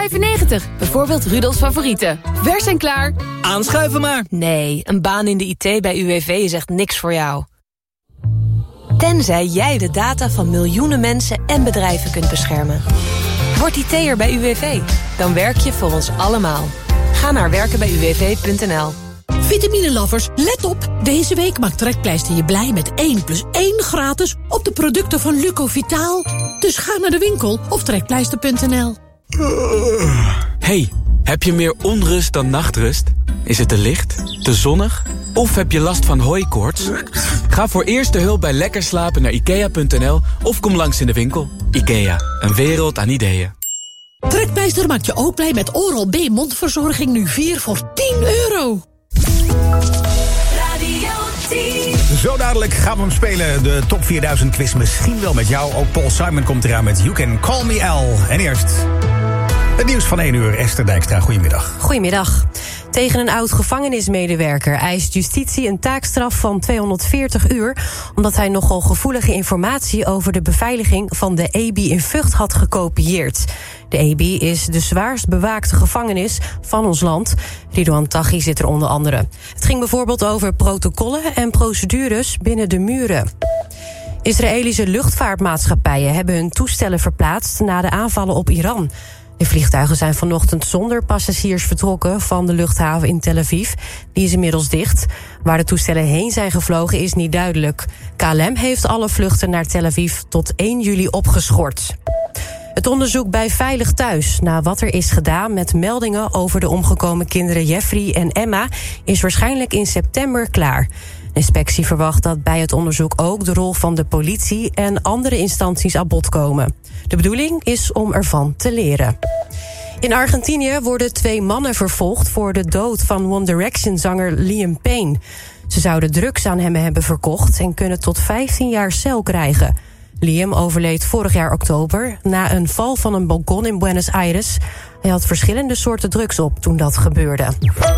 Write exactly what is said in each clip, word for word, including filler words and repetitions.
vijfennegentig. Bijvoorbeeld Rudolfs favorieten. Vers en klaar. Aanschuiven maar. Nee, een baan in de I T bij U W V is echt niks voor jou. Tenzij jij de data van miljoenen mensen en bedrijven kunt beschermen. Word I T'er bij U W V. Dan werk je voor ons allemaal. Ga naar werken bij u w v punt n l. Vitamine-lovers, let op. Deze week maakt Trekpleister je blij met één plus één gratis op de producten van Lucovitaal. Dus ga naar de winkel of trekpleister punt n l. Hey, heb je meer onrust dan nachtrust? Is het te licht, te zonnig of heb je last van hooikoorts? Ga voor eerste hulp bij lekker slapen naar ikea punt n l of kom langs in de winkel. Ikea, een wereld aan ideeën. Trekpleister maakt je ook blij met Oral-B mondverzorging nu vier voor tien euro. Zo dadelijk gaan we hem spelen, de Top vierduizend quiz. Misschien wel met jou. Ook Paul Simon komt eraan met You Can Call Me Al. En eerst het nieuws van één uur. Esther Dijkstra, goedemiddag. Goedemiddag. Tegen een oud-gevangenismedewerker eist justitie een taakstraf van tweehonderdveertig uur... omdat hij nogal gevoelige informatie over de beveiliging van de E B I in Vught had gekopieerd. De E B I is de zwaarst bewaakte gevangenis van ons land. Ridouan Taghi zit er onder andere. Het ging bijvoorbeeld over protocollen en procedures binnen de muren. Israëlische luchtvaartmaatschappijen hebben hun toestellen verplaatst na de aanvallen op Iran. De vliegtuigen zijn vanochtend zonder passagiers vertrokken van de luchthaven in Tel Aviv. Die is inmiddels dicht. Waar de toestellen heen zijn gevlogen is niet duidelijk. K L M heeft alle vluchten naar Tel Aviv tot één juli opgeschort. Het onderzoek bij Veilig Thuis naar wat er is gedaan met meldingen over de omgekomen kinderen Jeffrey en Emma is waarschijnlijk in september klaar. De inspectie verwacht dat bij het onderzoek ook de rol van de politie en andere instanties aan bod komen. De bedoeling is om ervan te leren. In Argentinië worden twee mannen vervolgd voor de dood van One Direction-zanger Liam Payne. Ze zouden drugs aan hem hebben verkocht en kunnen tot vijftien jaar cel krijgen. Liam overleed vorig jaar oktober na een val van een balkon in Buenos Aires. Hij had verschillende soorten drugs op toen dat gebeurde.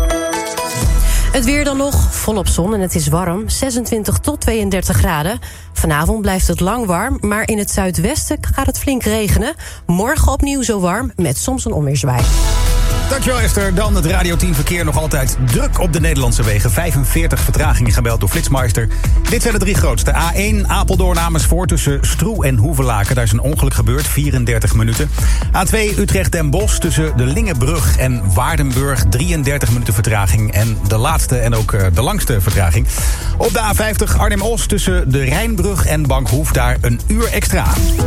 Het weer dan nog, volop zon en het is warm, zesentwintig tot tweeëndertig graden. Vanavond blijft het lang warm, maar in het zuidwesten gaat het flink regenen. Morgen opnieuw zo warm, met soms een onweersbui. Dankjewel Esther. Dan het Radio tien verkeer nog altijd druk op de Nederlandse wegen. vijfenveertig vertragingen gebeld door Flitsmeister. Dit zijn de drie grootste. A één Apeldoorn Amersfoort tussen Stroe en Hoevelaken. Daar is een ongeluk gebeurd, vierendertig minuten. A twee Utrecht Den Bosch tussen de Lingenbrug en Waardenburg. drieëndertig minuten vertraging. En de laatste en ook de langste vertraging. Op de A vijftig Arnhem-Oost tussen de Rijnbrug en Bankhoef. Daar een uur extra.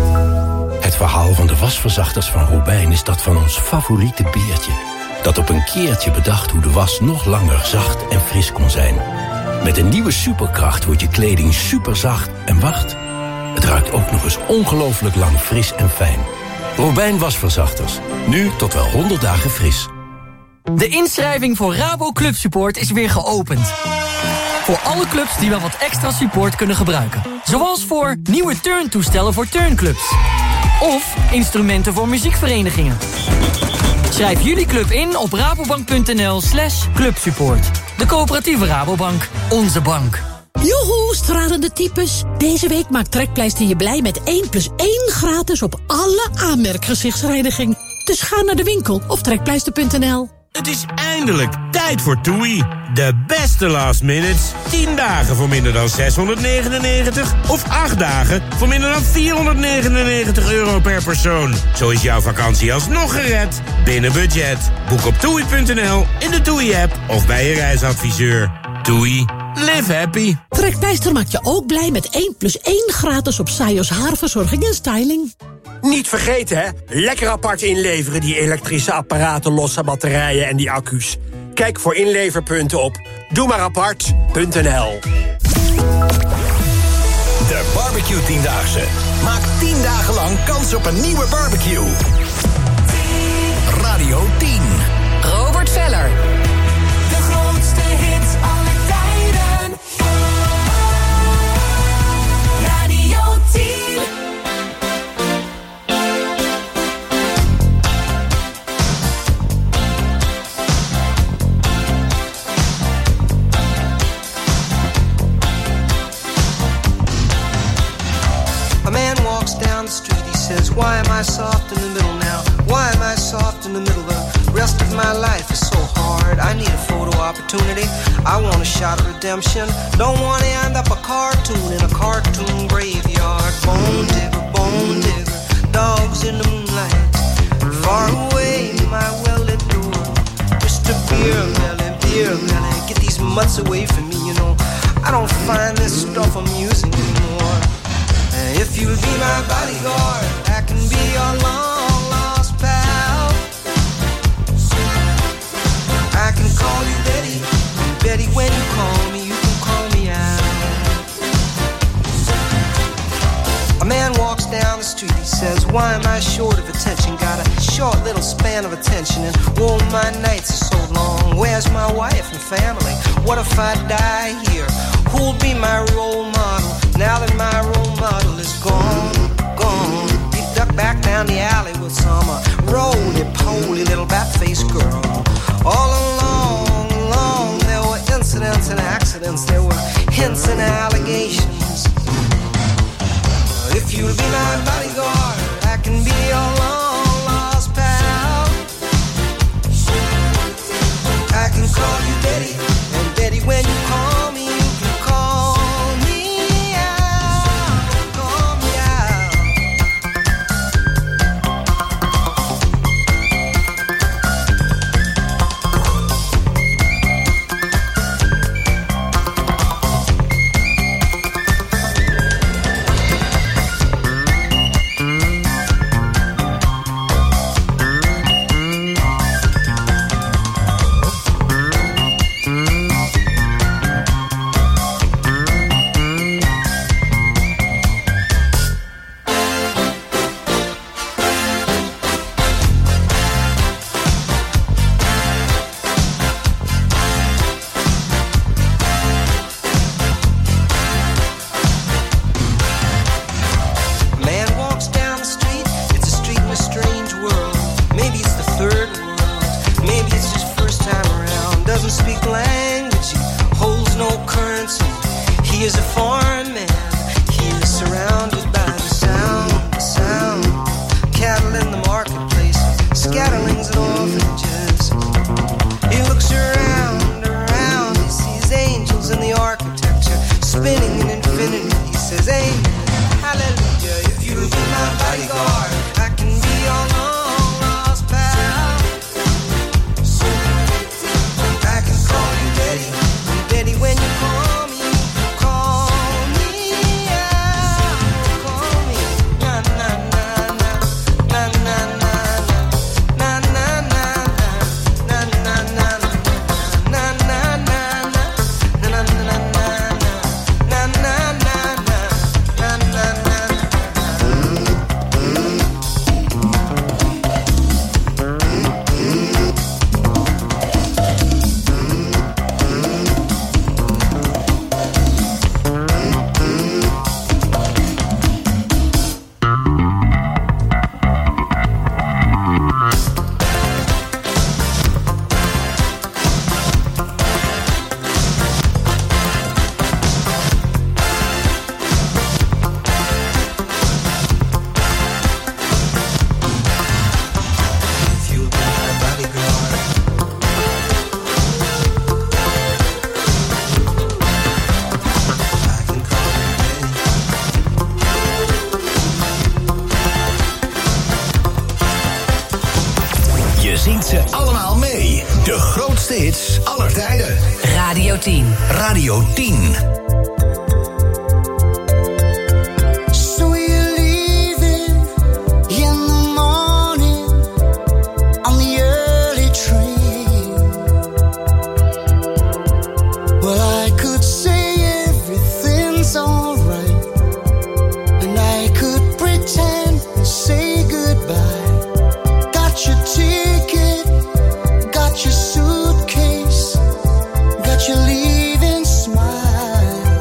Het verhaal van de wasverzachters van Robijn is dat van ons favoriete beertje. Dat op een keertje bedacht hoe de was nog langer zacht en fris kon zijn. Met een nieuwe superkracht wordt je kleding superzacht en wacht. Het ruikt ook nog eens ongelooflijk lang fris en fijn. Robijn wasverzachters. Nu tot wel honderd dagen fris. De inschrijving voor Rabo Club Support is weer geopend. Voor alle clubs die wel wat extra support kunnen gebruiken. Zoals voor nieuwe turntoestellen voor turnclubs. Of instrumenten voor muziekverenigingen. Schrijf jullie club in op rabobank.nl slash clubsupport. De coöperatieve Rabobank. Onze bank. Joehoe, stralende types. Deze week maakt Trekpleister je blij met één plus één gratis op alle aanmerkgezichtsreiniging. Dus ga naar de winkel of trekpleister punt n l. Het is eindelijk tijd voor TUI. De beste last minutes. tien dagen voor minder dan zeshonderdnegenennegentig... of acht dagen voor minder dan vierhonderdnegenennegentig euro per persoon. Zo is jouw vakantie alsnog gered. Binnen budget. Boek op toei punt n l, in de TUI-app of bij je reisadviseur. TUI. Live happy. Trekpleister maakt je ook blij met één plus één gratis op Sajos haarverzorging en styling. Niet vergeten, hè? Lekker apart inleveren, die elektrische apparaten, losse batterijen en die accu's. Kijk voor inleverpunten op doe maar apart punt n l. De Barbecue Tiendaagse. Maak tien dagen lang kans op een nieuwe barbecue. Radio tien. Robert Veller. De grootste hits aller tijden. Radio tien. A man walks down the street, he says, why am I soft in the middle now? Why am I soft in the middle? my life is so hard. I need a photo opportunity. I want a shot of redemption. Don't want to end up a cartoon in a cartoon graveyard. Bone digger, bone digger, dogs in the moonlight. Far away, my well-lit door. Mister Beer Melly, Beer Melly, get these mutts away from me, you know. I don't find this stuff amusing anymore. And if you'll be my bodyguard, I can be your long-lost pal. I can call you Betty, and Betty, when you call me, you can call me out. A man walks down the street, he says, why am I short of attention? Got a short little span of attention, and oh, my nights are so long. Where's my wife and family? What if I die here? Who'll be my role model now that my role model is gone, gone? He ducked back down the alley with some uh, roly-poly little bat-faced girl. All along, along, there were incidents and accidents. There were hints and allegations. If you'll be my bodyguard, I can be your long-lost pal. I can call you Betty, and Betty, when you call me, you can call me out, call me out. Radio tien. Radio tien. You're leaving smile.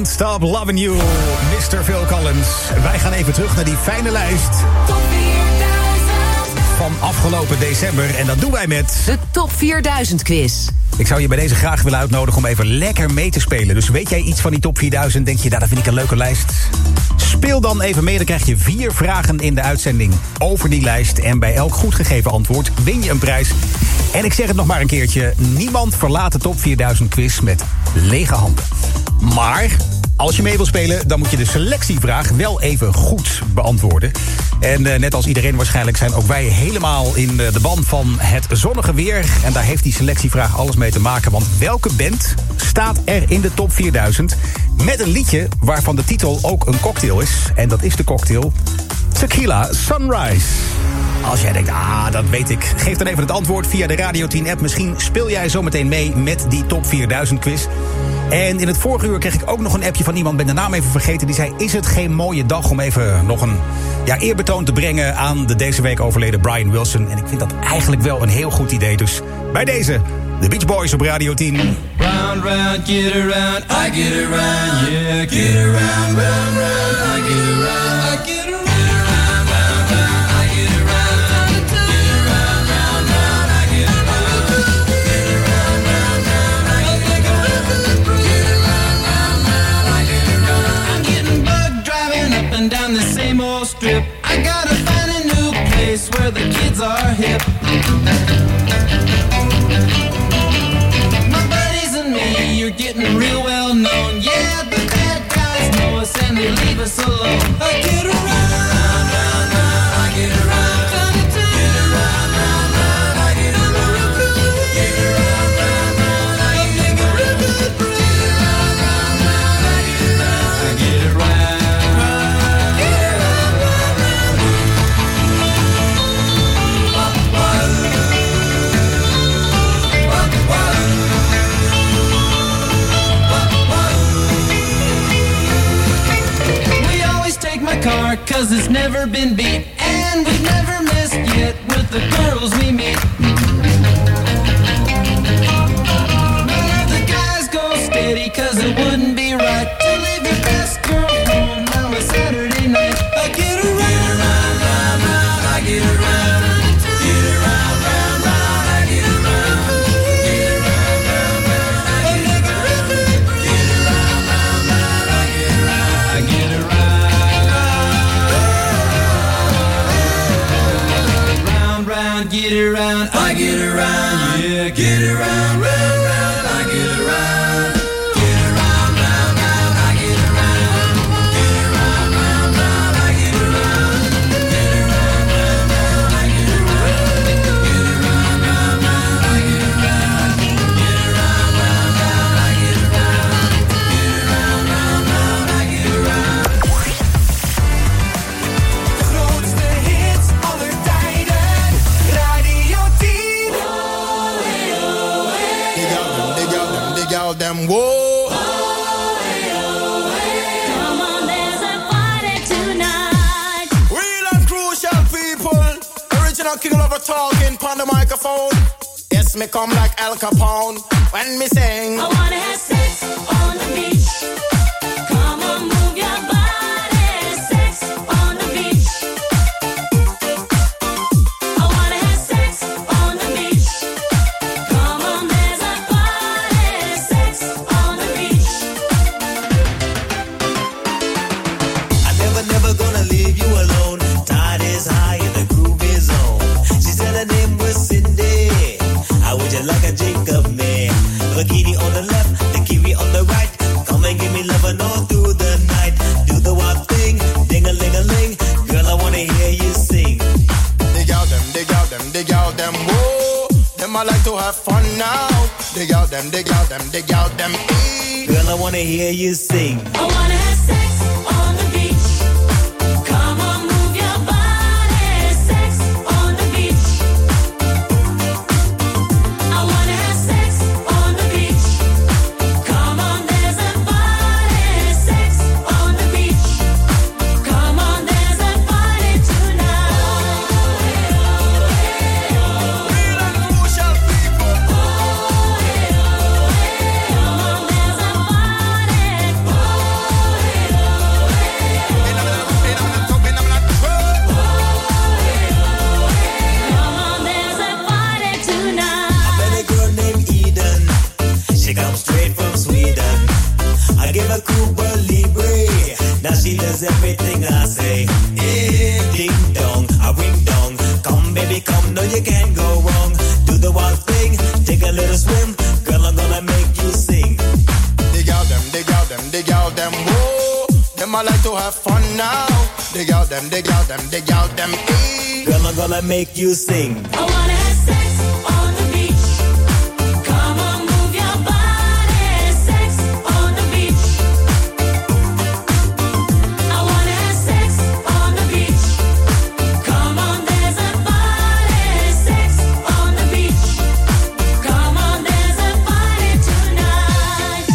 Can't Stop Loving You, mister Phil Collins. Wij gaan even terug naar die fijne lijst van afgelopen december. En dat doen wij met de Top vierduizend quiz. Ik zou je bij deze graag willen uitnodigen om even lekker mee te spelen. Dus weet jij iets van die Top vierduizend? Denk je, nou, dat vind ik een leuke lijst? Speel dan even mee, dan krijg je vier vragen in de uitzending over die lijst. En bij elk goed gegeven antwoord win je een prijs. En ik zeg het nog maar een keertje, niemand verlaat de Top vierduizend quiz met lege handen. Maar als je mee wil spelen, dan moet je de selectievraag wel even goed beantwoorden. En uh, net als iedereen waarschijnlijk zijn ook wij helemaal in uh, de band van het zonnige weer. En daar heeft die selectievraag alles mee te maken. Want welke band staat er in de Top vierduizend met een liedje waarvan de titel ook een cocktail is? En dat is de cocktail Tequila Sunrise. Als jij denkt, ah, dat weet ik, geef dan even het antwoord via de Radio tien app. Misschien speel jij zometeen mee met die Top vierduizend quiz. En in het vorige uur kreeg ik ook nog een appje van iemand, ben de naam even vergeten. Die zei, is het geen mooie dag om even nog een ja, eerbetoon te brengen aan de deze week overleden Brian Wilson. En ik vind dat eigenlijk wel een heel goed idee. Dus bij deze, de Beach Boys op Radio tien. Round, round, get around, I get around, yeah, get around, round, round, I get around, I get around. Down the same old strip, I gotta find a new place where the kids are hip. My buddies and me, you're getting real well known. Yeah, the bad guys know us and they leave us alone. I get around, round, round, round, I get around, get around, round, round, I get around, get around, round, round, I get around, get around, round, round, I get around, I get around. Car, cause it's never been beat, and we've never missed yet with the girls we meet. None of the guys go steady, cause it wouldn't be right to leave your best girl home on a Saturday night. I get around, round, round, round, I get around, get around, round, round, I get around, get around, round, round, I get around, get around, round, round, I get around, I get around. Get around, I get around, yeah, get around, round, round, I get around, get around, round, round, I get around, get around, round, round, I get around, get around, round, round, I get around, get around, round, round, I get around, get around, round, round, I get around, get around, round, round, I get around. De grootste hits aller tijden. Them whoa. Oh, hey, oh, hey. Come on, there's a party tonight. Real and crucial people. Original King Lover talking on the microphone. Yes, me come like Al Capone when me sing. I wanna have sex on the beach. Come on, move your body. Sex on the beach. I wanna have sex on the beach. Come on, there's a party. Sex on the beach. I never, never gonna leave you alone. Tide is high and the groove is on. She said her name was Cindy. How would you like a Jacob man? Bikini on the left, the kiwi on the right. Come and give me love and all through the night. Do the wild thing, ding-a-ling-a-ling. Girl, I wanna hear you sing. Dig out them, dig out them, dig out them, whoa. Them I like to have fun now. Dig out them, dig out them, dig out them, ee. Girl, I wanna hear you sing. I wanna have sex on the beach. Come on, move your body. Sex on the beach. I wanna have sex on the beach. Come on, there's a party. Sex on the beach. Come on, there's a party tonight. Real and crucial people. Oh, hey, oh, hey. Come on, there's a party. Oh, a Cuba Libre. Now she does everything I say. Hey, ding dong, a ring dong. Come baby, come, no you can't go wrong. Do the one thing, take a little swim. Girl, I'm gonna make you sing. Dig out them, dig out them, dig out them. Whoa, them I like to have fun now. Dig out them, dig out them, dig out them. Hey. Girl, I'm gonna make you sing. I wanna have sex on the beach. Come on, move your body. Sex on the beach. I wanna have sex on the beach. Come on, there's a party. Sex on the beach. Come on, there's a party tonight.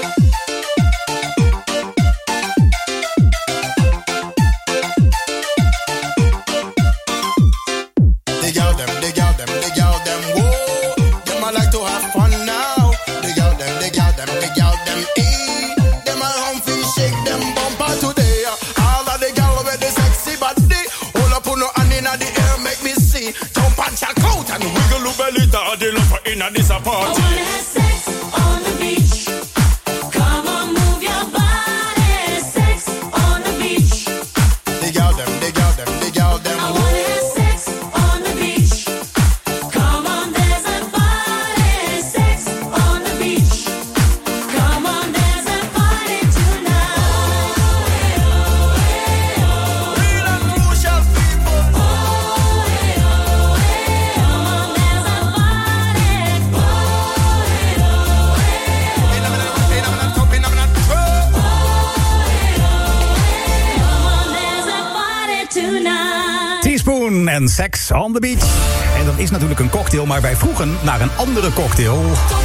Dig out them, dig out them, dig out them. Whoa, them I like to have fun now. Dig out them, dig out them, dig out them. Hey, them I home feel shake them bumper today. All of the gal with the sexy body. Hold up on no hand in the air, make me see. Jump and check out and wiggle your belly. The love in a this party. I wanna have sex on the beach. Come on, move your body. Sex on the beach. Dig out them, dig out them, dig out them. I wanna have sex on the beach. Come on, there's a party. Sex on the beach. Come on, there's a party tonight. Real and crucial people. Come on, there's a party. Tonight. Teaspoon en Sex on the Beach. En dat is natuurlijk een cocktail, maar wij vroegen naar een andere cocktail.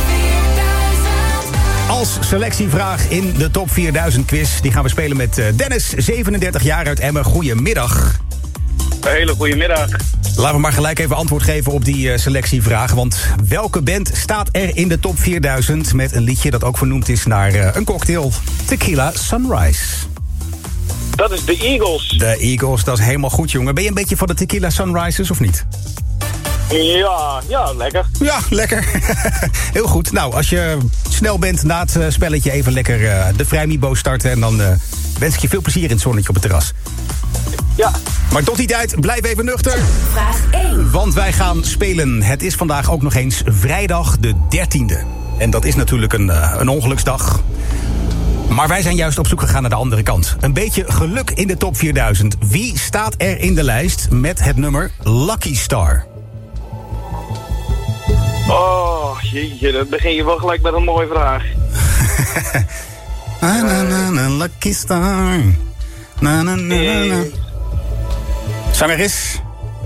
Als selectievraag in de Top vierduizend quiz. Die gaan we spelen met eh, Dennis, zevenendertig jaar uit Emmen. Goedemiddag. Een hele goede middag. Laten we maar gelijk even antwoord geven op die eh, selectievraag. Want welke band staat er in de Top vierduizend... met een liedje dat ook vernoemd is naar eh, een cocktail? Tequila Sunrise. Dat is de Eagles. De Eagles, dat is helemaal goed, jongen. Ben je een beetje van de Tequila Sunrises of niet? Ja, ja, lekker. Ja, lekker. Heel goed. Nou, als je snel bent na het eh, spelletje... even lekker eh, de Vrijmibo starten... en dan eh, wens ik je veel plezier in het zonnetje op het terras. Ja. Maar tot die tijd, blijf even nuchter. Vraag één. Want wij gaan spelen. Het is vandaag ook nog eens vrijdag de dertiende. En dat is natuurlijk een, uh, een ongeluksdag. Maar wij zijn juist op zoek gegaan naar de andere kant. Een beetje geluk in de Top vierduizend. Wie staat er in de lijst met het nummer Lucky Star? Oh, jeetje, dan begin je wel gelijk met een mooie vraag. na, na, na, na, Lucky Star. Na, na, na, na, na. Zangeres.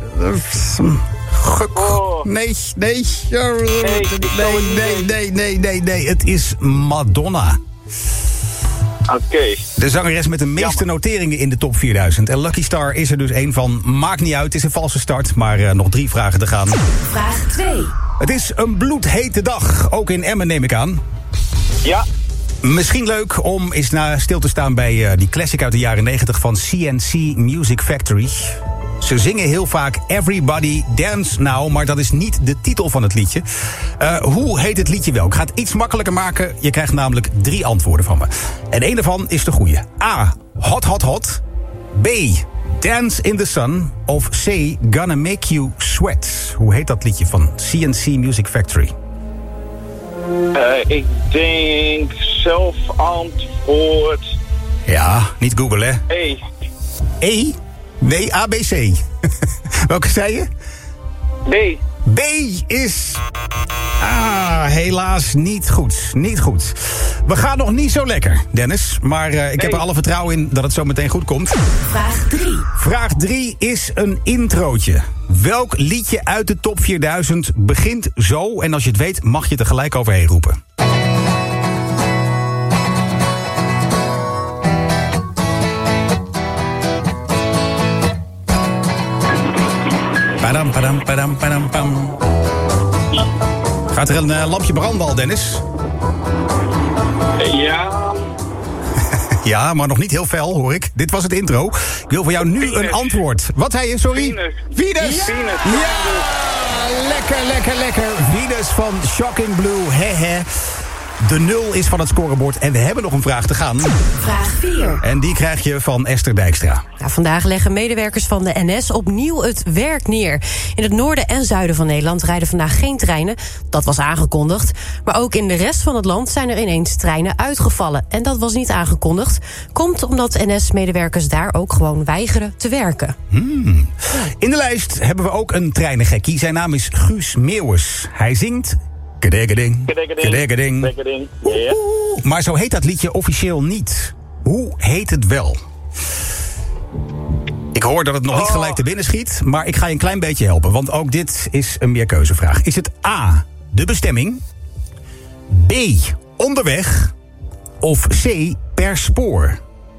Oh. Nee, nee. Nee, nee, nee, nee, nee, nee. Het is Madonna. Oké. Okay. De zangeres met de meeste Jammer. noteringen in de Top vierduizend. En Lucky Star is er dus één van. Maakt niet uit, het is een valse start. Maar uh, nog drie vragen te gaan. Vraag twee. Het is een bloedhete dag. Ook in Emmen neem ik aan. Ja. Misschien leuk om eens na stil te staan bij uh, die classic uit de jaren negentig van C N C Music Factory. Ze zingen heel vaak Everybody Dance Now, maar dat is niet de titel van het liedje. Uh, hoe heet het liedje wel? Ik ga het iets makkelijker maken. Je krijgt namelijk drie antwoorden van me. En één daarvan is de goede. A. Hot, hot, hot. B. Dance in the Sun. Of C. Gonna Make You Sweat. Hoe heet dat liedje van C N C Music Factory? Uh, ik denk zelf antwoord. Ja, niet Google, hè? E. E? Nee, A, B, C. Welke zei je? B. B is... Ah, helaas niet goed. Niet goed. We gaan nog niet zo lekker, Dennis. Maar uh, ik nee. heb er alle vertrouwen in dat het zo meteen goed komt. Vraag drie. Vraag drie is een introotje. Welk liedje uit de Top vierduizend begint zo? En als je het weet, mag je het er gelijk overheen roepen. Padam, padam, padam, padam, pam. Gaat er een uh, lampje branden al, Dennis? Ja. Ja, maar nog niet heel fel, hoor ik. Dit was het intro. Ik wil voor jou nu Venus. Een antwoord. Wat zei je, sorry? Venus. Venus. Ja. Venus. Ja, lekker, lekker, lekker. Venus van Shocking Blue, he he. de nul is van het scorebord. En we hebben nog een vraag te gaan. Vraag vier. En die krijg je van Esther Dijkstra. Nou, vandaag leggen medewerkers van de N S opnieuw het werk neer. In het noorden en zuiden van Nederland rijden vandaag geen treinen. Dat was aangekondigd. Maar ook in de rest van het land zijn er ineens treinen uitgevallen. En dat was niet aangekondigd. Komt omdat N S-medewerkers daar ook gewoon weigeren te werken. Hmm. In de lijst hebben we ook een treinengekkie. Zijn naam is Guus Meeuwis. Hij zingt... Kedekkeding, kedekkeding. Kedekkeding. Ja. Maar zo heet dat liedje officieel niet. Hoe heet het wel? Ik hoor dat het nog niet gelijk te binnen schiet, maar ik ga je een klein beetje helpen. Want ook dit is een meerkeuzevraag. Is het A, de bestemming? B, onderweg? Of C, per spoor?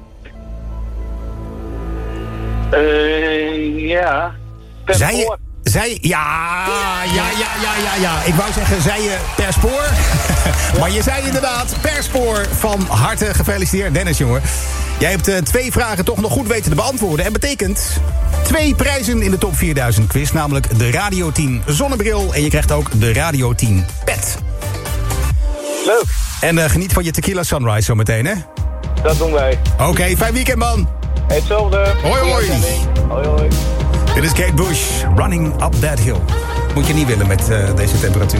Uh, ja. Per Zij je, spoor. zij, ja, ja, ja, ja, ja, ja. Ik wou zeggen, zei je per spoor? Maar je zei inderdaad per spoor. Van harte gefeliciteerd, Dennis, jongen. Jij hebt uh, twee vragen toch nog goed weten te beantwoorden. En betekent twee prijzen in de top vierduizend quiz. Namelijk de Radio tien zonnebril. En je krijgt ook de Radio tien pet. Leuk. En uh, geniet van je tequila sunrise zometeen, hè? Dat doen wij. Oké, okay, fijn weekend, man. Hetzelfde. Hoi, hoi. Hoi, hoi. Dit is Kate Bush, Running Up That Hill. Moet je niet willen met uh, deze temperatuur.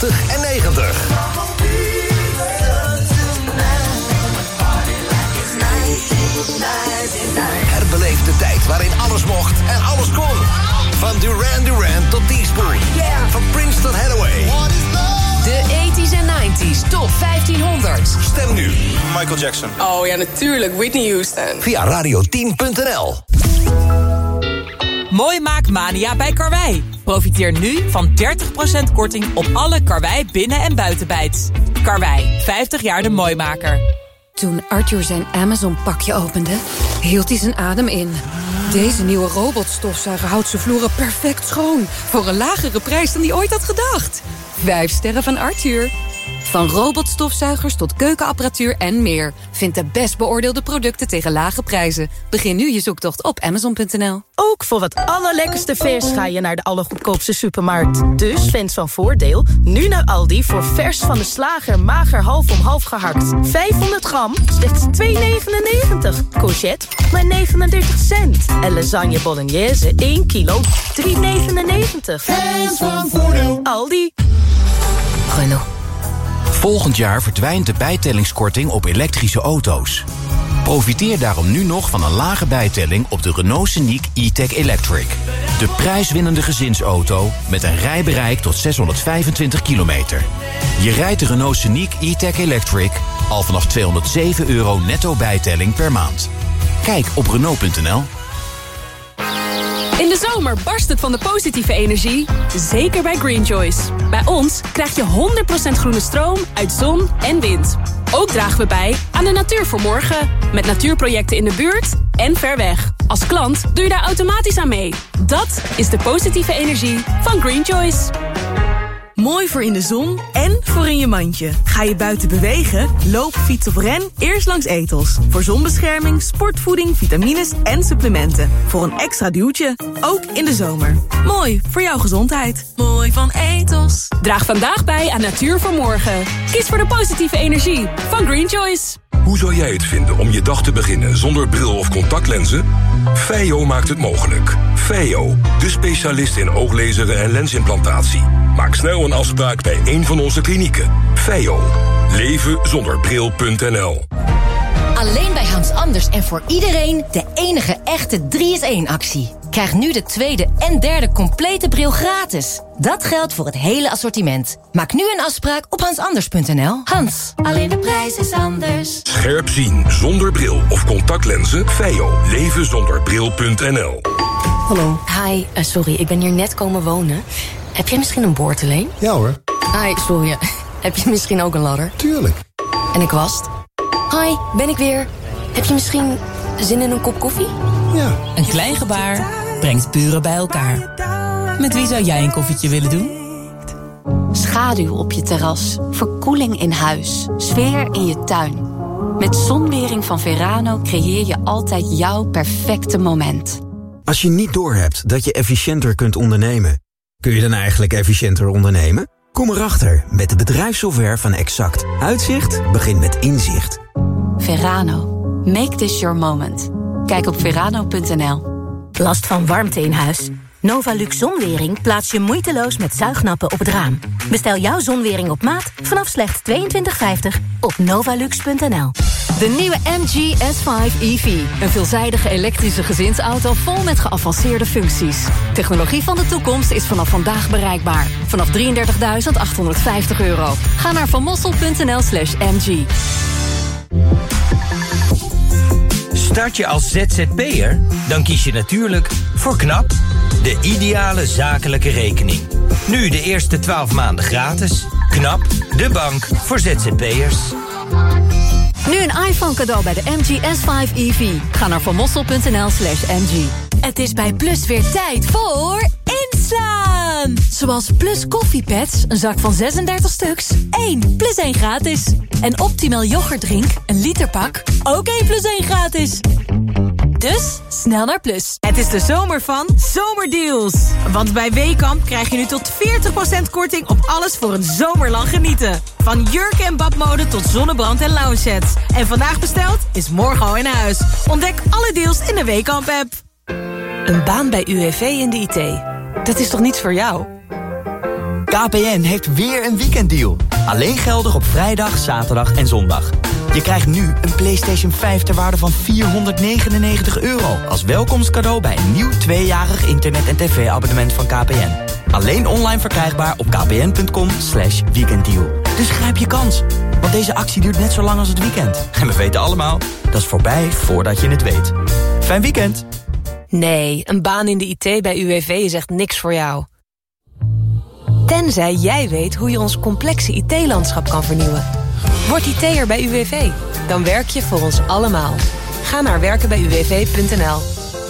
tachtig en negentig. Herbeleef de tijd waarin alles mocht en alles kon. Van Duran Duran tot Teaspoon. Van Prince tot Hathaway. De tachtiger en negentiger top vijftienhonderd. Stem nu. Michael Jackson. Oh ja, natuurlijk. Whitney Houston. Via radio tien punt n l. Mooi maak mania bij Karwei. Profiteer nu van dertig procent korting op alle Karwei binnen- en buitenbijts. Karwei, vijftig jaar de mooimaker. Toen Arthur zijn Amazon-pakje opende, hield hij zijn adem in. Deze nieuwe robotstofzuiger houdt zijn vloeren perfect schoon. Voor een lagere prijs dan hij ooit had gedacht. Vijf sterren van Arthur. Van robotstofzuigers tot keukenapparatuur en meer. Vind de best beoordeelde producten tegen lage prijzen. Begin nu je zoektocht op amazon punt n l. Ook voor het allerlekkerste vers ga je naar de allergoedkoopste supermarkt. Dus fans van Voordeel, nu naar Aldi voor vers van de slager mager half om half gehakt. vijfhonderd gram, slechts twee negenennegentig. Courgette, maar negenendertig cent. En lasagne bolognese, één kilo, drie negenennegentig. Fans van Voordeel. Aldi. Renault. Volgend jaar verdwijnt de bijtellingskorting op elektrische auto's. Profiteer daarom nu nog van een lage bijtelling op de Renault Scenic E-Tech Electric. De prijswinnende gezinsauto met een rijbereik tot zeshonderdvijfentwintig kilometer. Je rijdt de Renault Scenic E-Tech Electric al vanaf tweehonderdzeven euro netto bijtelling per maand. Kijk op Renault punt n l. In de zomer barst het van de positieve energie. Zeker bij Green Choice. Bij ons krijg je honderd procent groene stroom uit zon en wind. Ook dragen we bij aan de natuur voor morgen. Met natuurprojecten in de buurt en ver weg. Als klant doe je daar automatisch aan mee. Dat is de positieve energie van Green Choice. Mooi voor in de zon en voor in je mandje. Ga je buiten bewegen? Loop, fiets of ren eerst langs Ethos. Voor zonbescherming, sportvoeding, vitamines en supplementen. Voor een extra duwtje, ook in de zomer. Mooi voor jouw gezondheid. Mooi van Ethos. Draag vandaag bij aan Natuur voor Morgen. Kies voor de positieve energie van Green Choice. Hoe zou jij het vinden om je dag te beginnen zonder bril of contactlenzen? Feio maakt het mogelijk. Feio, de specialist in ooglezeren en lensimplantatie. Maak snel een afspraak bij een van onze klinieken. Feio. Leven zonder bril punt n l. Alleen bij Hans Anders en voor iedereen de enige echte drie in één actie. Krijg nu de tweede en derde complete bril gratis. Dat geldt voor het hele assortiment. Maak nu een afspraak op hans anders punt n l. Hans, alleen de prijs is anders. Scherp zien zonder bril of contactlenzen. Feio. Leven zonder bril punt n l. Hallo. Hi, uh, sorry, ik ben hier net komen wonen. Heb jij misschien een boordeleen? Ja hoor. Hi, sorry. Heb je misschien ook een ladder? Tuurlijk. En een kwast? Hi, ben ik weer. Heb je misschien zin in een kop koffie? Ja. Een klein gebaar brengt buren bij elkaar. Met wie zou jij een koffietje willen doen? Schaduw op je terras, verkoeling in huis, sfeer in je tuin. Met Zonwering van Verano creëer je altijd jouw perfecte moment. Als je niet doorhebt dat je efficiënter kunt ondernemen, kun je dan eigenlijk efficiënter ondernemen? Kom erachter met de bedrijfssoftware van Exact. Uitzicht begint met inzicht. Verano. Make this your moment. Kijk op verano punt n l. Last van warmte in huis? Novalux Zonwering plaats je moeiteloos met zuignappen op het raam. Bestel jouw zonwering op maat vanaf slechts tweeëntwintig vijftig op novalux punt n l. De nieuwe M G S vijf E V. Een veelzijdige elektrische gezinsauto vol met geavanceerde functies. Technologie van de toekomst is vanaf vandaag bereikbaar. Vanaf drieëndertigduizend achthonderdvijftig euro. Ga naar vanmossel punt n l slash m g. Start je als Z Z P'er? Dan kies je natuurlijk voor KNAP, de ideale zakelijke rekening. Nu de eerste twaalf maanden gratis. KNAP, de bank voor Z Z P'ers. Nu een iPhone cadeau bij de M G S vijf E V. Ga naar vanmossel punt n l slash m g. Het is bij Plus weer tijd voor inslaan. Zoals Plus koffiepads, een zak van zesendertig stuks, één plus één gratis. En Optimal yoghurtdrink, een literpak, ook één plus één gratis. Dus, snel naar Plus. Het is de zomer van Zomerdeals. Want bij Weekamp krijg je nu tot veertig procent korting op alles voor een zomerlang genieten. Van jurken en badmode tot zonnebrand en lounge sets. En vandaag besteld is morgen al in huis. Ontdek alle deals in de Weekamp-app. Een baan bij U W V in de I T. Dat is toch niets voor jou? K P N heeft weer een weekenddeal. Alleen geldig op vrijdag, zaterdag en zondag. Je krijgt nu een PlayStation vijf ter waarde van vierhonderdnegenennegentig euro... als welkomstcadeau bij een nieuw tweejarig internet- en tv-abonnement van K P N. Alleen online verkrijgbaar op kpn.com slash weekenddeal. Dus grijp je kans, want deze actie duurt net zo lang als het weekend. En we weten allemaal, dat is voorbij voordat je het weet. Fijn weekend! Nee, een baan in de I T bij U W V is echt niks voor jou. Tenzij jij weet hoe je ons complexe I T-landschap kan vernieuwen. Word I T'er bij U W V. Dan werk je voor ons allemaal. Ga naar werken bij u w v punt n l.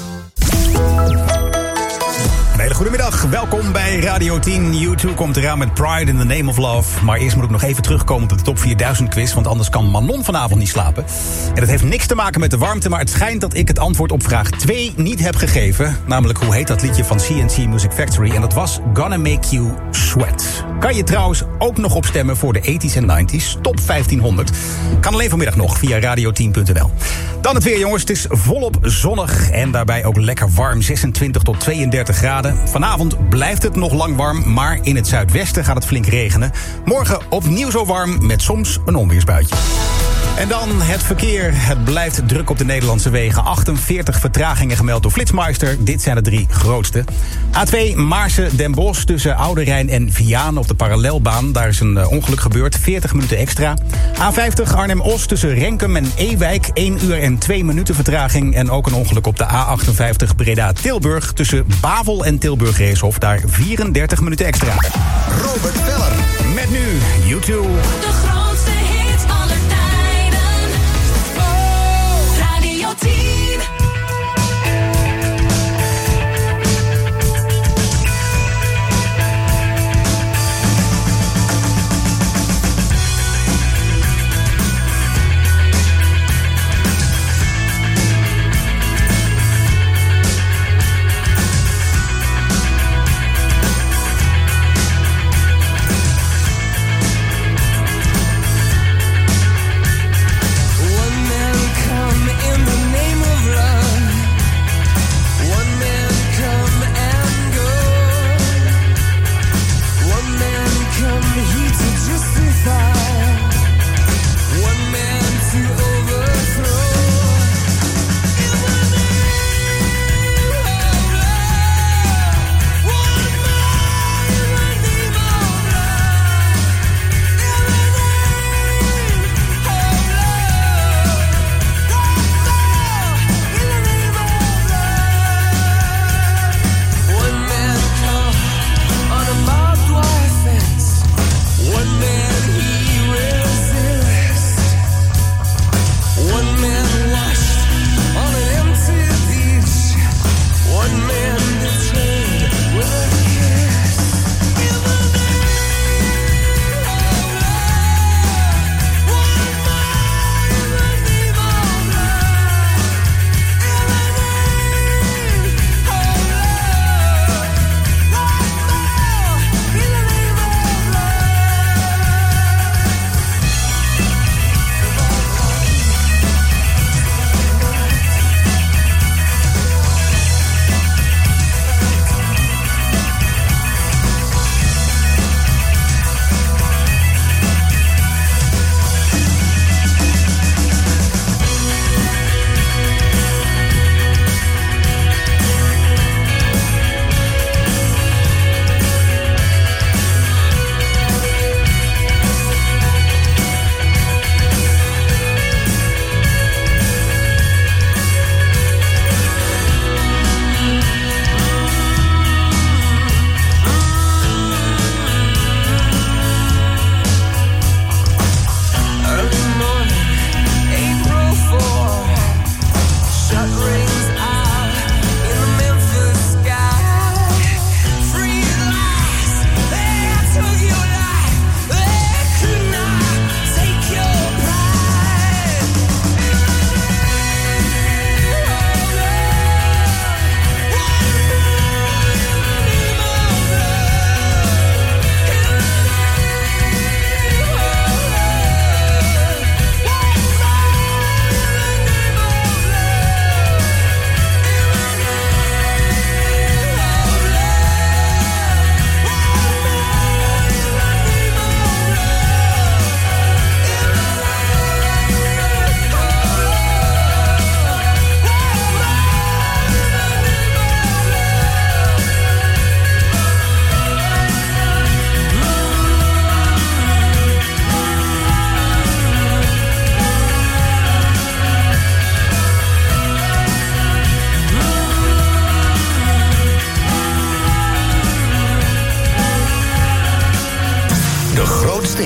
Een hele goede middag. Welkom bij Radio tien. U twee komt eraan met Pride in the Name of Love. Maar eerst moet ik nog even terugkomen op de Top vierduizend quiz... want anders kan Manon vanavond niet slapen. En dat heeft niks te maken met de warmte... maar het schijnt dat ik het antwoord op vraag twee niet heb gegeven. Namelijk, hoe heet dat liedje van C N C Music Factory? En dat was Gonna Make You Sweat. Kan je trouwens ook nog opstemmen voor de tachtiger en negentiger Top vijftienhonderd. Kan alleen vanmiddag nog via radio tien punt n l. Dan het weer, jongens. Het is volop zonnig en daarbij ook lekker warm. zesentwintig tot tweeëndertig graden. Vanavond blijft het nog lang warm, maar in het zuidwesten gaat het flink regenen. Morgen opnieuw zo warm met soms een onweersbuitje. En dan het verkeer. Het blijft druk op de Nederlandse wegen. achtenveertig vertragingen gemeld door Flitsmeister. Dit zijn de drie grootste. A twee Maarsen-Den Bosch tussen Oude Rijn en Vianen op de parallelbaan. Daar is een ongeluk gebeurd. veertig minuten extra. A vijftig Arnhem-Os tussen Renkum en Ewijk. één uur en twee minuten vertraging. En ook een ongeluk op de A achtenvijftig Breda-Tilburg tussen Bavel en Tilburg-Reeshof. Daar vierendertig minuten extra. Robert Veller. Met nu U twee. De grootste hits aller tijden. Radio tien.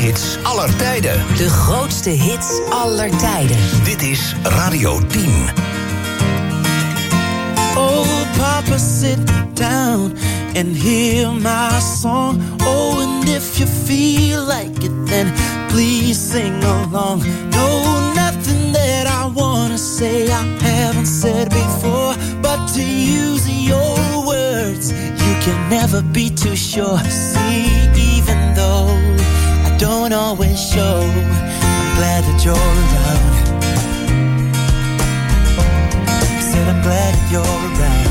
hits aller tijden. De grootste hits aller tijden. Dit is Radio tien. Oh, Papa, sit down and hear my song. Oh, and if you feel like it, then please sing along. No, nothing that I wanna say I haven't said before, but to use your words, you can never be too sure. See, even though I don't always show, I'm glad that you're around. Said I'm glad that you're around.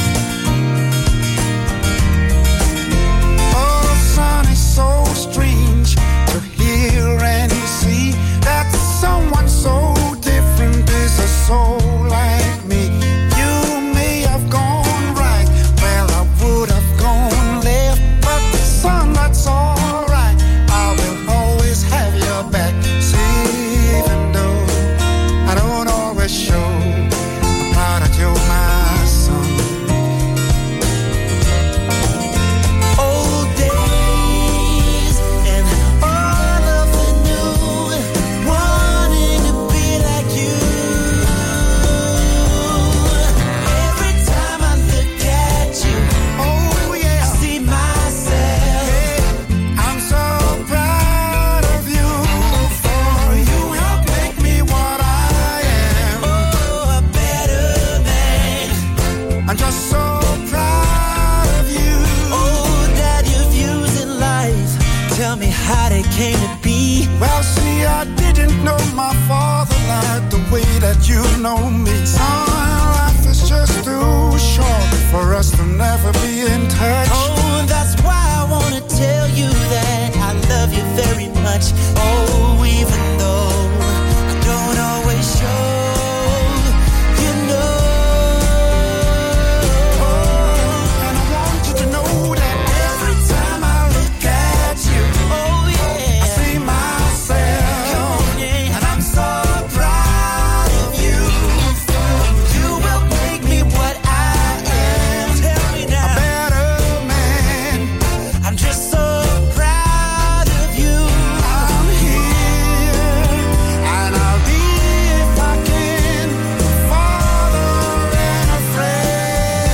Oh, son, it's so strange to hear and see that someone so different is a soul like me. You may have gone right, well, I would have gone left, but son, that's all right. I will always have your back. See, even though I don't always show, I'm proud that you're my son. Old days and all of the new, wanting to be like you. Every time I look at you, oh yeah, I see myself. I'm so proud of you, for you help make me what I am. Oh, a better man. I'm just so proud of you. Oh, Dad, your views in life, tell me how they came to be. Well, see, I didn't know my father like the way that you know me. Son, life is just too short for us to never be in touch. Oh, that's why I wanna tell you that I love you very much. Oh, even though I don't always show, you know. And I want you to know that Every time I look at you, oh yeah, I see myself. oh yeah, and I'm so proud of you. You will make me what I am. Tell me now, A better man. I'm just so proud of you. I'm here, and I'll be if I can, father and a friend.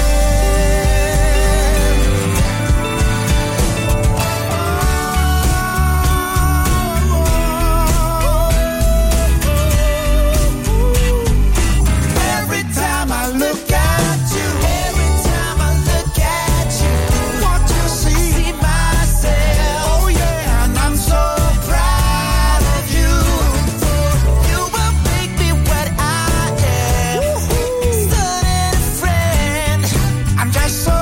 Every time I look at you, every time I look at you, What you see, see myself. oh yeah, and I'm so Proud of you. You will make me what I am. Son and a friend. I'm just so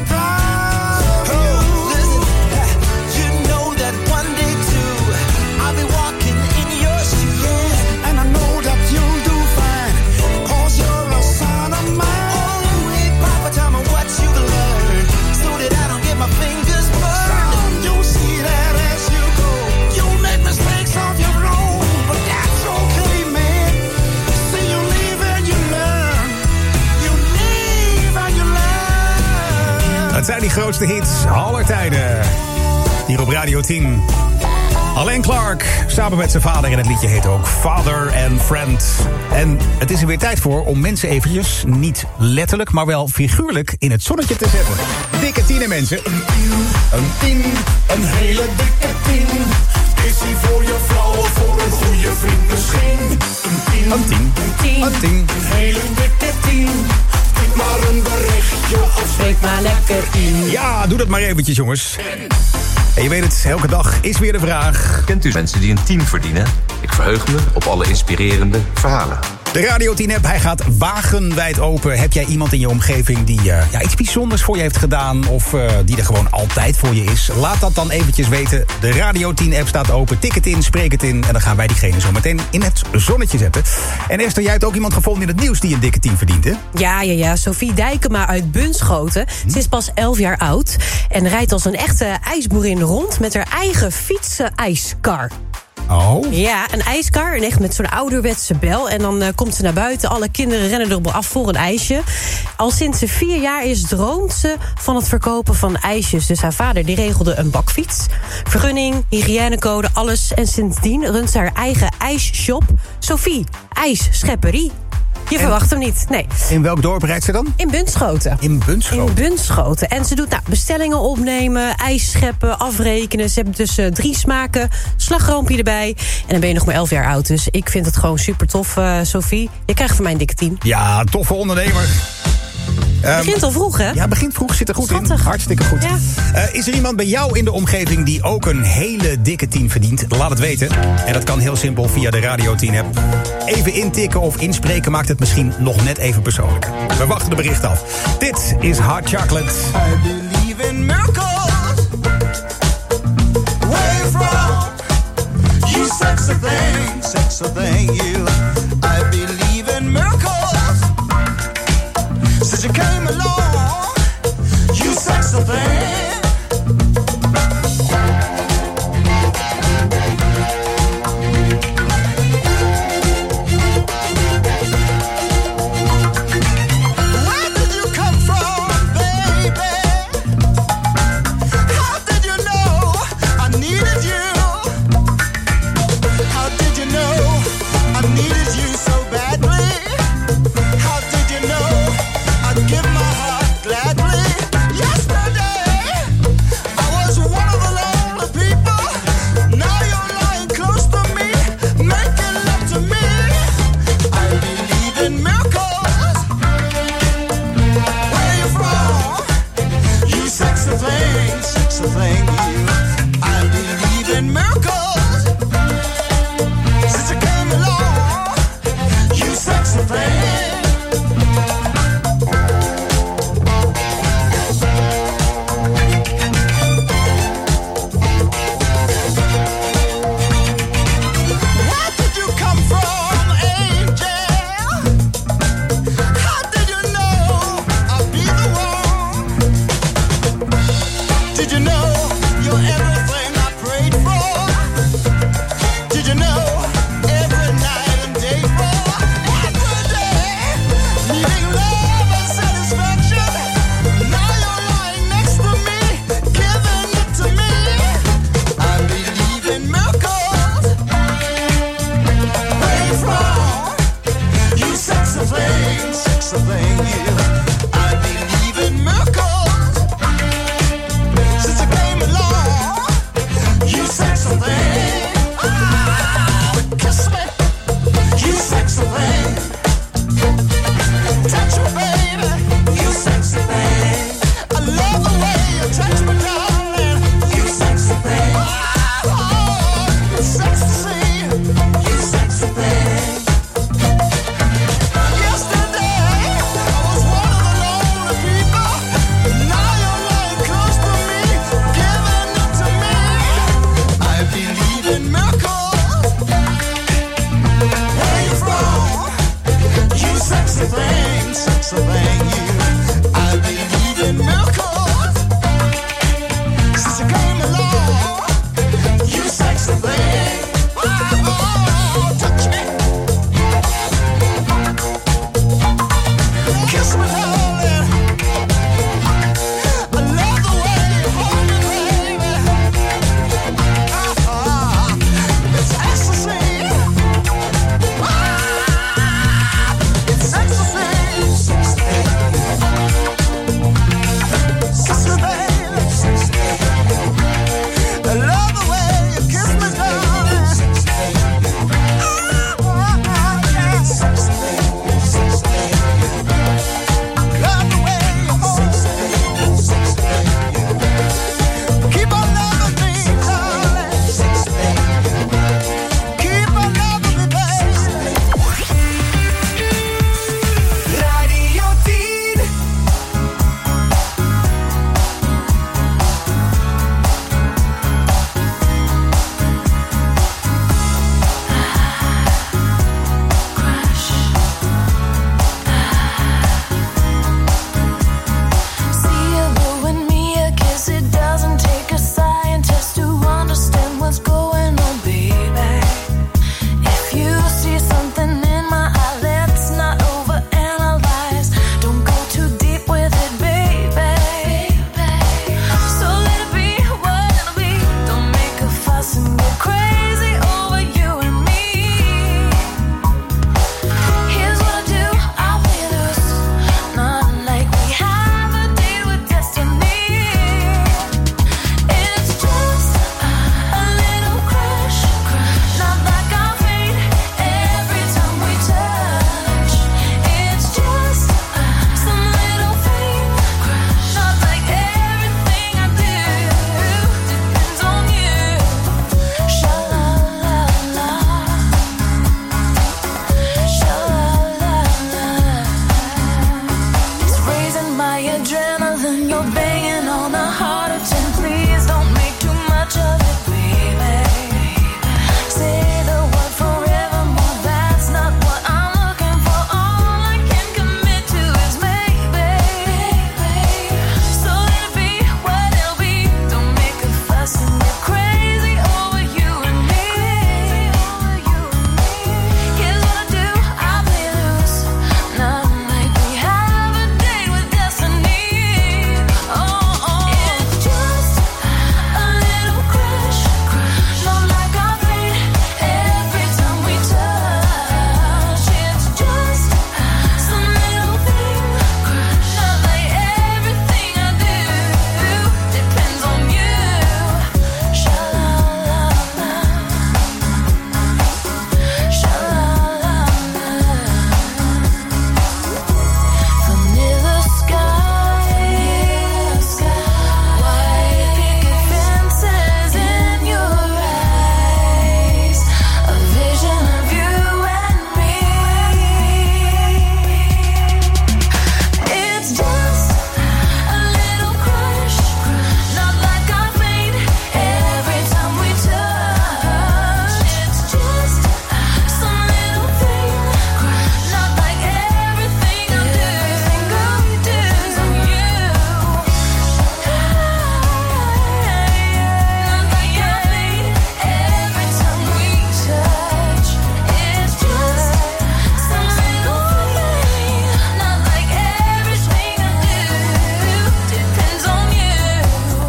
proud of you. Listen, you know that one day too, I'll be walking in your shoes. And I know that you'll do fine, cause you're a son of mine. Oh, hey, Papa, tell me what you learned, so that I don't get my fingers burned. Son, you'll see that as you go, you'll make mistakes of your own, but that's okay, man. See, you live and you learn. You live and you learn. Het zijn die grootste hits aller tijden. Hier op Radio tien. Alain Clark, samen met zijn vader. En het liedje heet ook Father and Friend. En het is er weer tijd voor om mensen eventjes, niet letterlijk, maar wel figuurlijk, in het zonnetje te zetten. Dikke tienen, mensen. Een tien, een hele dikke tien. Is die voor je vrouw of voor een goede vriend misschien? Een tien, Een tien. Een tien. een hele dikke tien. Tik maar een berichtje of spreek maar lekker in. Ja, doe dat maar eventjes, jongens. En je weet het, elke dag is weer de vraag. Kent u mensen die een tien verdienen? Ik verheug me op alle inspirerende verhalen. De Radio tien app, hij gaat wagenwijd open. Heb jij iemand in je omgeving die uh, ja, iets bijzonders voor je heeft gedaan... of uh, die er gewoon altijd voor je is? Laat dat dan eventjes weten. De Radio tien app staat open. Tik het in, spreek het in... en dan gaan wij diegene zo meteen in het zonnetje zetten. En Esther, jij hebt ook iemand gevonden in het nieuws... die een dikke tien verdient, hè? Ja, ja, ja. Sophie Dijkema uit Bunschoten. Ze is pas elf jaar oud en rijdt als een echte ijsboerin rond... met haar eigen fietsen-ijskar. Oh? Ja, een ijskar. En echt met zo'n ouderwetse bel. En dan uh, komt ze naar buiten. Alle kinderen rennen erop af voor een ijsje. Al sinds ze vier jaar is, droomt ze van het verkopen van ijsjes. Dus haar vader die regelde een bakfiets. Vergunning, hygiënecode, alles. En sindsdien runt ze haar eigen ijsshop. Sophie, ijsschepperie. Je en verwacht hem niet, nee. In welk dorp rijdt ze dan? In Bunschoten. In Bunschoten? In Bunschoten. En ze doet nou, bestellingen opnemen, ijs scheppen, afrekenen. Ze hebben dus uh, drie smaken, slagroompje erbij. En dan ben je nog maar elf jaar oud. Dus ik vind het gewoon super tof, uh, Sophie. Je krijgt van mij een dikke tien. Ja, toffe ondernemer. Het um, begint al vroeg, hè? Ja, begint vroeg, zit er goed Schattig. in. Hartstikke goed. Ja. Uh, is er iemand bij jou in de omgeving die ook een hele dikke tien verdient? Laat het weten. En dat kan heel simpel via de Radio tien app. Even intikken of inspreken maakt het misschien nog net even persoonlijk. We wachten de bericht af. Dit is Hot Chocolate. I believe in miracles. Where you from? You sexy thing, sexy thing, you. I believe in miracles. Since you came along, you sexy thing. Where did you come from, baby? How did you know I needed you? How did you know I needed you so badly? How did you know I'd give my heart gladly? Yesterday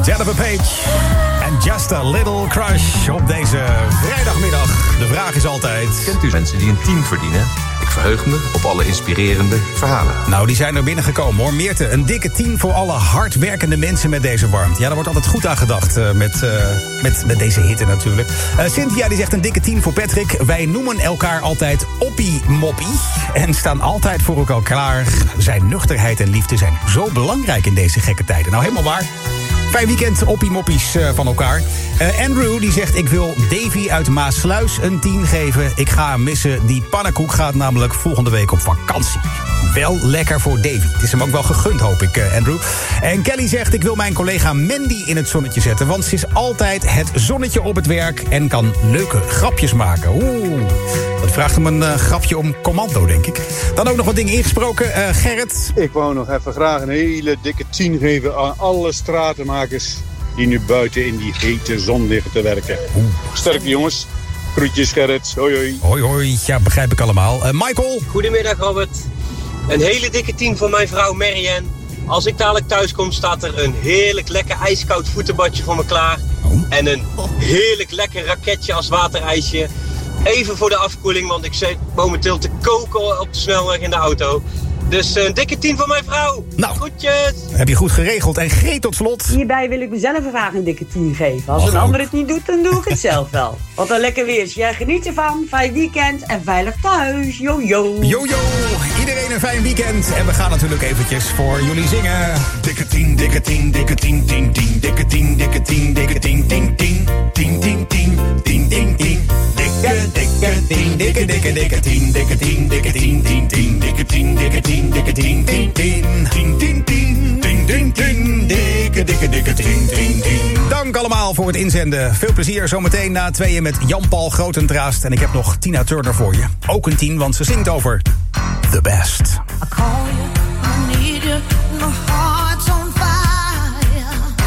Jennifer Page en Just a Little Crush op deze vrijdagmiddag. De vraag is altijd... Kent u mensen die een tien verdienen? Ik verheug me op alle inspirerende verhalen. Nou, die zijn er binnengekomen hoor. Meerte, een dikke tien voor alle hardwerkende mensen met deze warmte. Ja, daar wordt altijd goed aan gedacht uh, met, uh, met, met deze hitte natuurlijk. Uh, Cynthia die zegt een dikke tien voor Patrick. Wij noemen elkaar altijd Oppie Moppie. En staan altijd voor elkaar klaar. Zijn nuchterheid en liefde zijn zo belangrijk in deze gekke tijden. Nou, helemaal waar. Fijn weekend, oppie moppies uh, van elkaar. Uh, Andrew die zegt, ik wil Davy uit Maasluis een tien geven. Ik ga hem missen. Die pannenkoek gaat namelijk volgende week op vakantie. Wel lekker voor Davy. Het is hem ook wel gegund, hoop ik, uh, Andrew. En Kelly zegt, ik wil mijn collega Mandy in het zonnetje zetten. Want ze is altijd het zonnetje op het werk en kan leuke grapjes maken. Oeh, dat vraagt hem een uh, grapje om commando, denk ik. Dan ook nog wat dingen ingesproken. Uh, Gerrit? Ik wou nog even graag een hele dikke tien geven aan alle stratenmakers die nu buiten in die hete zon liggen te werken. Oeh. Sterke jongens. Groetjes Gerrit. Hoi hoi. Hoi hoi. Ja, begrijp ik allemaal. Uh, Michael? Goedemiddag Robert. Een hele dikke tien voor mijn vrouw Marianne. Als ik dadelijk thuis kom staat er een heerlijk lekker ijskoud voetenbadje voor me klaar. Oh. En een heerlijk lekker raketje als waterijsje. Even voor de afkoeling, want ik zit momenteel te koken op de snelweg in de auto. Dus een dikke tien voor mijn vrouw. Nou, groetjes. Heb je goed geregeld. En Greet tot slot. Hierbij wil ik mezelf graag een dikke tien geven. Als Och, een ook. ander het niet doet, dan doe ik het zelf wel. Wat een lekker weer. Jij geniet ervan. Fijn weekend en veilig thuis. Yo yo. Yo yo. Iedereen een fijn weekend. En we gaan natuurlijk eventjes voor jullie zingen. Dikke tien, dikke tien, dikke tien, tien, tien, dikke tien, dikke tien, dikke tien, tien, tien, tien, tien, tien, tien, tien, tien. Dikke, dikke tien, dikke, dikke, dikke tien, dikke tien, dikke tien, tien, tien, dikke tien, dikke tien, dikke tien, tien, tien, tien, tien, tien, tien, tien, tien, dikke, dikke, dikke tien, tien, tien. Dank allemaal voor het inzenden. Veel plezier zometeen na tweeën met Jan-Paul Grotendraast. En ik heb nog Tina Turner voor je. Ook een tien, want ze zingt over The Best. I call you, I need you, my heart's on fire.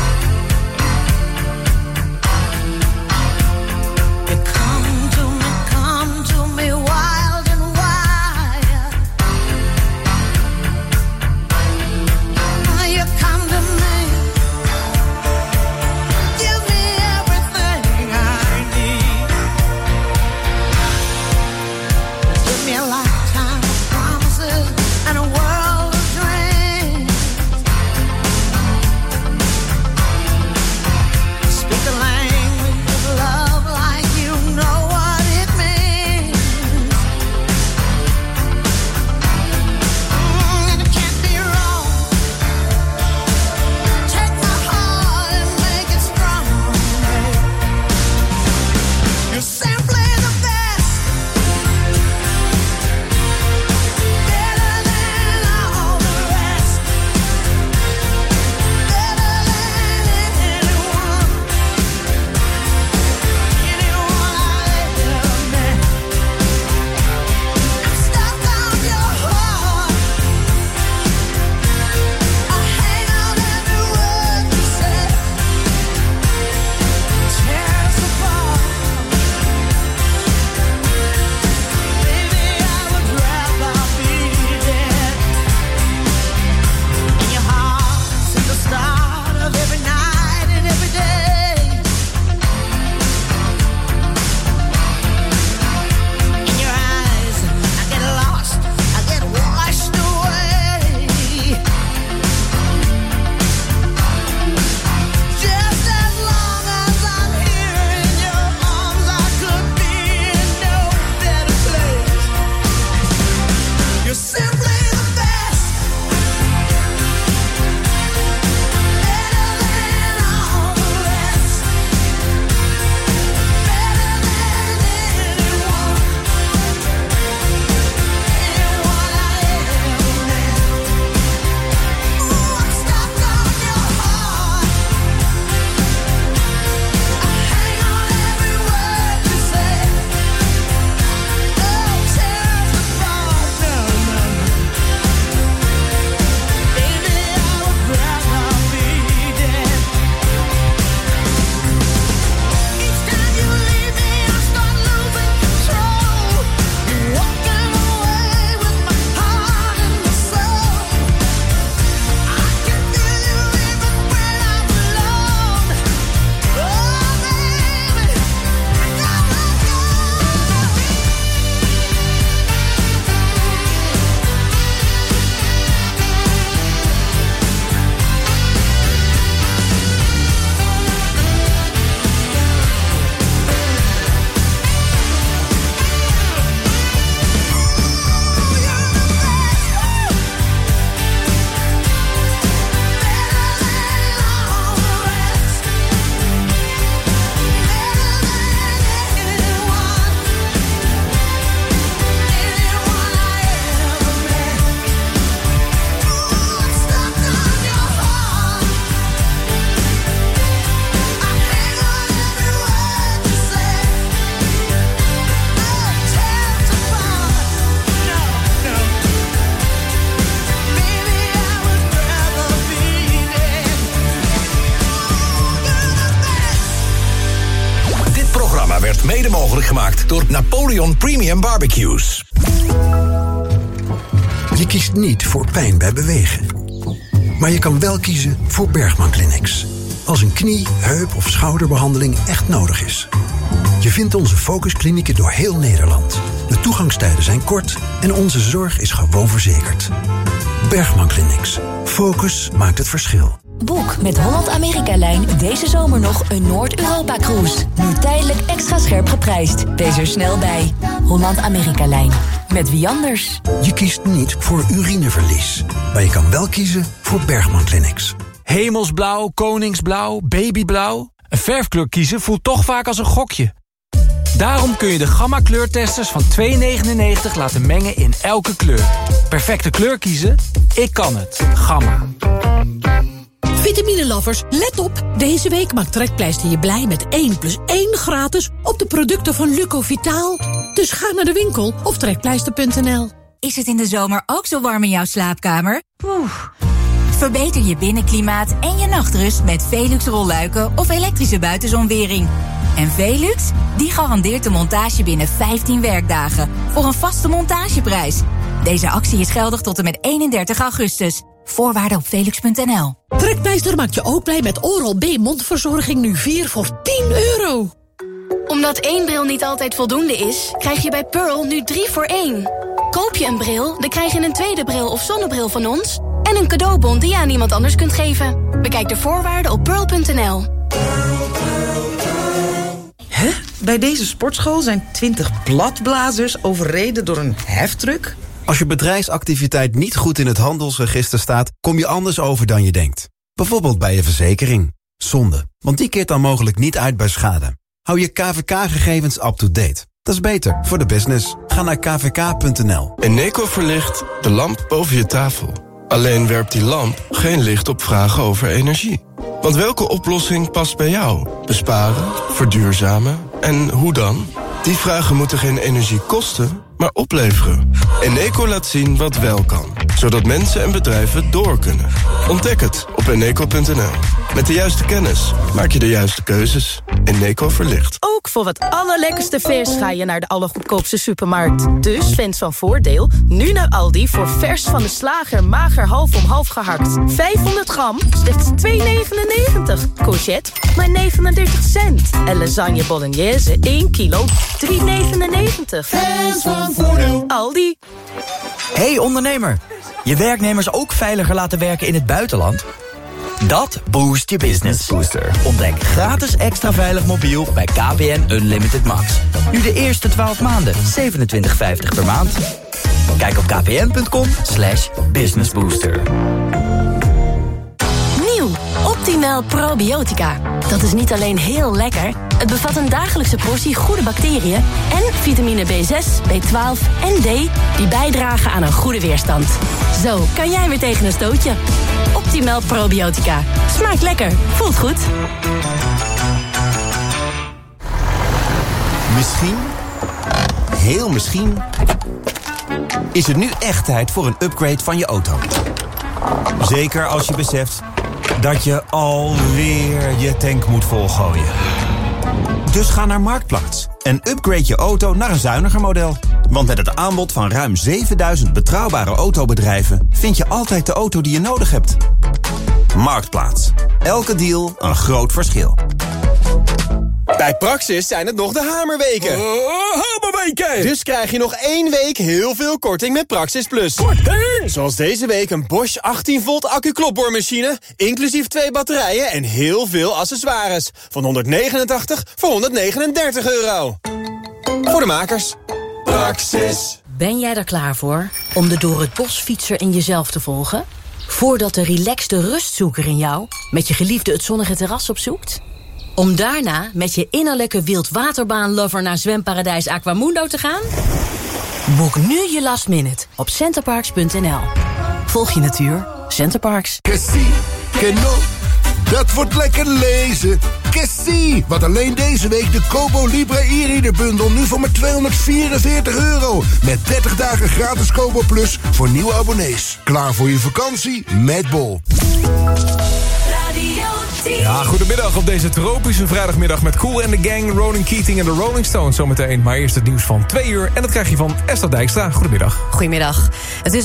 You come to me, come to me wild and wild. You come to me, give me everything I need. Give me a lifetime of promises and a world Mede mogelijk gemaakt door Napoleon Premium Barbecues. Je kiest niet voor pijn bij bewegen. Maar je kan wel kiezen voor Bergman Clinics. Als een knie, heup of schouderbehandeling echt nodig is. Je vindt onze focusklinieken door heel Nederland. De toegangstijden zijn kort en onze zorg is gewoon verzekerd. Bergman Clinics. Focus maakt het verschil. Boek met Holland-Amerika-lijn deze zomer nog een Noord-Europa-cruise. Nu tijdelijk extra scherp geprijsd. Wees er snel bij. Holland-Amerika-lijn. Met wie anders? Je kiest niet voor urineverlies. Maar je kan wel kiezen voor Bergman Clinics. Hemelsblauw, koningsblauw, babyblauw. Een verfkleur kiezen voelt toch vaak als een gokje. Daarom kun je de Gamma kleurtesters van twee negenennegentig laten mengen in elke kleur. Perfecte kleur kiezen? Ik kan het. Gamma. Vitamine-lovers, let op! Deze week maakt Trekpleister je blij met één plus één gratis op de producten van Lucovitaal. Dus ga naar de winkel of trekpleister punt n l. Is het in de zomer ook zo warm in jouw slaapkamer? Oeh. Verbeter je binnenklimaat en je nachtrust met Velux rolluiken of elektrische buitenzonwering. En Velux, die garandeert de montage binnen vijftien werkdagen voor een vaste montageprijs. Deze actie is geldig tot en met eenendertig augustus. Voorwaarden op velux punt n l. Trekpleister maakt je ook blij met Oral-B mondverzorging nu vier voor tien euro. Omdat één bril niet altijd voldoende is, krijg je bij Pearl nu drie voor één. Koop je een bril, dan krijg je een tweede bril of zonnebril van ons en een cadeaubon die je aan iemand anders kunt geven. Bekijk de voorwaarden op pearl punt n l. Hè? Bij deze sportschool zijn twintig bladblazers overreden door een heftruck? Als je bedrijfsactiviteit niet goed in het handelsregister staat, kom je anders over dan je denkt. Bijvoorbeeld bij je verzekering. Zonde, want die keert dan mogelijk niet uit bij schade. Hou je K V K-gegevens up-to-date. Dat is beter voor de business. Ga naar k v k punt n l. Eneco verlicht de lamp boven je tafel. Alleen werpt die lamp geen licht op vragen over energie. Want welke oplossing past bij jou? Besparen, verduurzamen en hoe dan? Die vragen moeten geen energie kosten, maar opleveren. Eneco laat zien wat wel kan, zodat mensen en bedrijven door kunnen. Ontdek het op eneco punt n l. Met de juiste kennis maak je de juiste keuzes. Eneco verlicht. Ook voor het allerlekkerste vers ga je naar de allergoedkoopste supermarkt. Dus fans van Voordeel, nu naar Aldi voor vers van de slager mager half om half gehakt. vijfhonderd gram, slechts twee negenennegentig. Courgette, maar negenendertig cent. En lasagne bolognese, één kilo, drie negenennegentig. Fans van Voordeel. Aldi. Hey ondernemer, je werknemers ook veiliger laten werken in het buitenland? Dat boost je business. Booster. Ontdek gratis extra veilig mobiel bij K P N Unlimited Max. Nu de eerste twaalf maanden, zevenentwintig vijftig per maand. Kijk op kpn punt com slash businessbooster. Nieuw, Optimal Probiotica. Dat is niet alleen heel lekker, het bevat een dagelijkse portie goede bacteriën en vitamine B zes, B twaalf en D die bijdragen aan een goede weerstand. Zo kan jij weer tegen een stootje. Optimal Probiotica. Smaakt lekker, voelt goed. Misschien, heel misschien, is het nu echt tijd voor een upgrade van je auto. Zeker als je beseft dat je alweer je tank moet volgooien. Dus ga naar Marktplaats en upgrade je auto naar een zuiniger model. Want met het aanbod van ruim zevenduizend betrouwbare autobedrijven vind je altijd de auto die je nodig hebt. Marktplaats. Elke deal een groot verschil. Bij Praxis zijn het nog de hamerweken. Uh, hamerweken! Dus krijg je nog één week heel veel korting met Praxis Plus. Korting! Zoals deze week een Bosch achttien volt accu-klopboormachine, inclusief twee batterijen en heel veel accessoires. Van honderdnegenentachtig voor honderdnegenendertig euro. Voor de makers. Praxis. Ben jij er klaar voor om de door het bos fietser in jezelf te volgen? Voordat de relaxte rustzoeker in jou met je geliefde het zonnige terras opzoekt? Om daarna met je innerlijke wildwaterbaanlover naar zwemparadijs Aquamundo te gaan? Boek nu je last minute op centerparks punt n l. Volg je natuur, Centerparks. Kessie, Keno, dat wordt lekker lezen. Kessie, wat alleen deze week de Kobo Libre e-reader bundel nu voor maar tweehonderdvierenveertig euro. Met dertig dagen gratis Kobo Plus voor nieuwe abonnees. Klaar voor je vakantie met Bol. Radio Ja, goedemiddag op deze tropische vrijdagmiddag met Kool en de Gang, Ronan Keating en de Rolling Stones zometeen. Maar eerst het nieuws van twee uur en dat krijg je van Esther Dijkstra. Goedemiddag. Goedemiddag. Het is